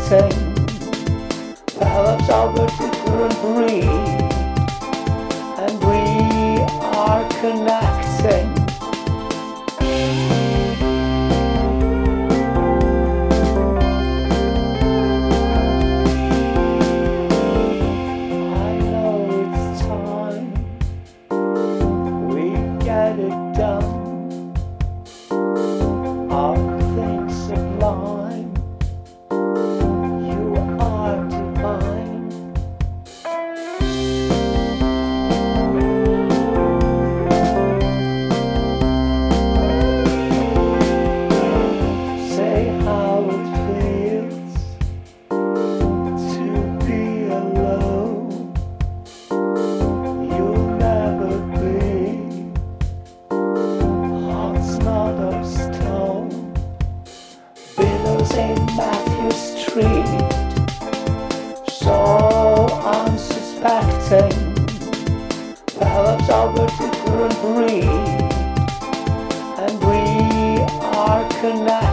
unsuspecting. Perhaps of a different breed, and we are connecting. I know it's time we get it done. Our things sublime, you are divine. Say how it feels to be alone. You'll never be. Heart's not of stone. Billows in Matthew Street, so unsuspecting. Perhaps of a different breed, and we are connected.